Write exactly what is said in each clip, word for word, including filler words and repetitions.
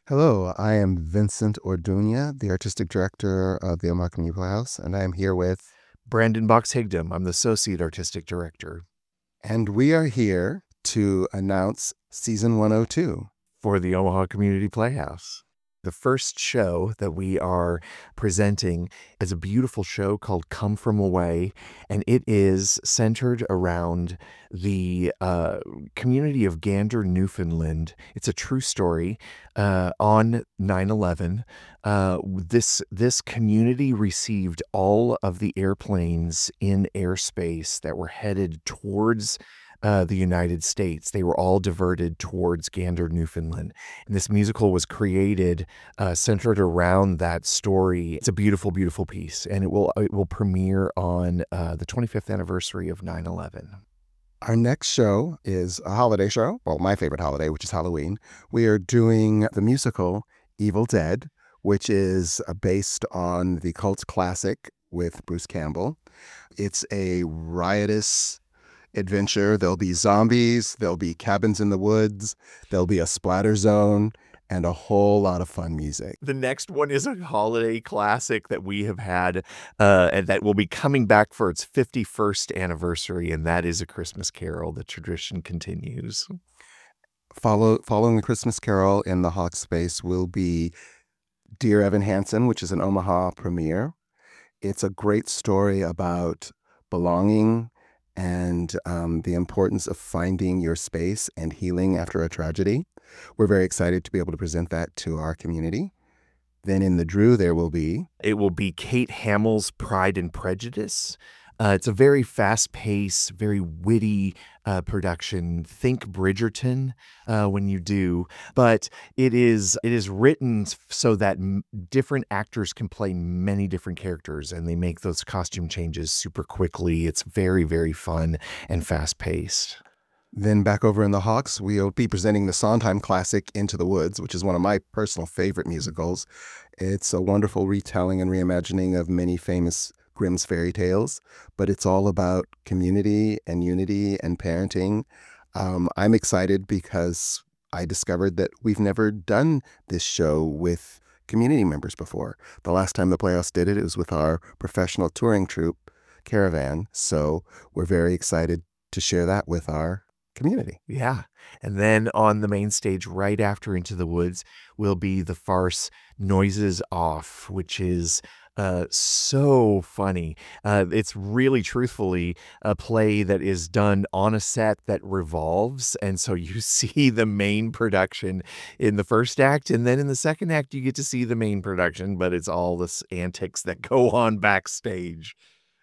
Hello, I am Vincent Orduña, the artistic director of the Omaha Community Playhouse, and I am here with, Brandon Box Higdon. I'm the Associate Artistic Director and we are here to announce season one oh two. for the Omaha Community Playhouse. The first show that we are presenting is a beautiful show called Come From Away, and it is centered around the uh, community of Gander, Newfoundland. It's a true story uh, on nine eleven. Uh, this this community received all of the airplanes in airspace that were headed towards uh, the United States. They were all diverted towards Gander, Newfoundland. And this musical was created uh, centered around that story. It's a beautiful, beautiful piece, and it will it will premiere on uh, the twenty-fifth anniversary of nine eleven. Our next show is a holiday show, well, my favorite holiday, which is Halloween. We are doing the musical Evil Dead, which is uh, based on the cult classic with Bruce Campbell. It's a riotous adventure. There'll be zombies, there'll be cabins in the woods, there'll be a splatter zone, and a whole lot of fun music. The next one is a holiday classic that we have had uh, and that will be coming back for its fifty-first anniversary, and that is A Christmas Carol. The tradition continues. Follow, following the Christmas Carol in the Hawk space will be Dear Evan Hansen, which is an Omaha premiere. It's a great story about belonging and um, the importance of finding your space and healing after a tragedy. We're very excited to be able to present that to our community. Then in the Drew, there will be... It will be Kate Hamill's Pride and Prejudice. Uh, it's a very fast-paced, very witty uh, production. Think Bridgerton uh, when you do, but it is it is written so that m- different actors can play many different characters, and they make those costume changes super quickly. It's very, very fun and fast-paced. Then back over in the Hawks, we'll be presenting the Sondheim classic Into the Woods, which is one of my personal favorite musicals. It's a wonderful retelling and reimagining of many famous Grimm's fairy tales, but it's all about community and unity and parenting. Um, I'm excited because I discovered that we've never done this show with community members before. The last time the Playhouse did it, it was with our professional touring troupe, Caravan. So we're very excited to share that with our community. Yeah. And then on the main stage, right after Into the Woods, will be the farce Noises Off, which is uh, so funny. Uh, it's really truthfully a play that is done on a set that revolves. And so you see the main production in the first act. And then in the second act, you get to see the main production, but it's all this antics that go on backstage.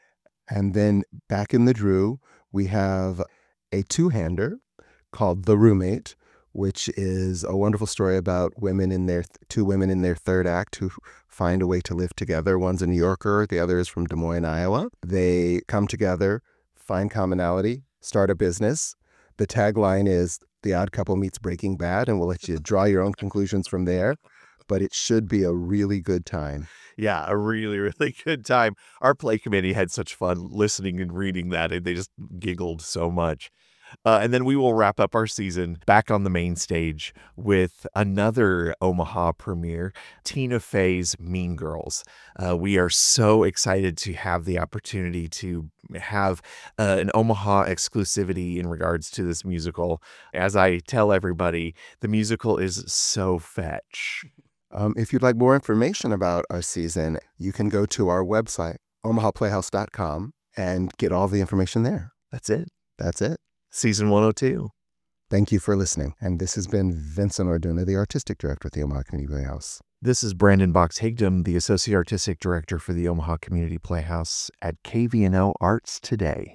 And then back in the Drew, we have a two-hander called The Roommate, which is a wonderful story about women in their two women in their third act who find a way to live together. One's a New Yorker, the other is from Des Moines, Iowa. They come together, find commonality, start a business. The tagline is The Odd Couple Meets Breaking Bad, and we'll let you draw your own conclusions from there. But it should be a really good time. Yeah, a really, really good time. Our play committee had such fun listening and reading that, and they just giggled so much. Uh, and then we will wrap up our season back on the main stage with another Omaha premiere, Tina Fey's Mean Girls. Uh, we are so excited to have the opportunity to have uh, an Omaha exclusivity in regards to this musical. As I tell everybody, the musical is so fetch. Um, if you'd like more information about our season, you can go to our website, omaha playhouse dot com, and get all the information there. That's it. That's it. Season one oh two. Thank you for listening. And this has been Vincent Orduña, the Artistic Director at the Omaha Community Playhouse. This is Brandon Box Higdon, the Associate Artistic Director for the Omaha Community Playhouse at K V N O Arts Today.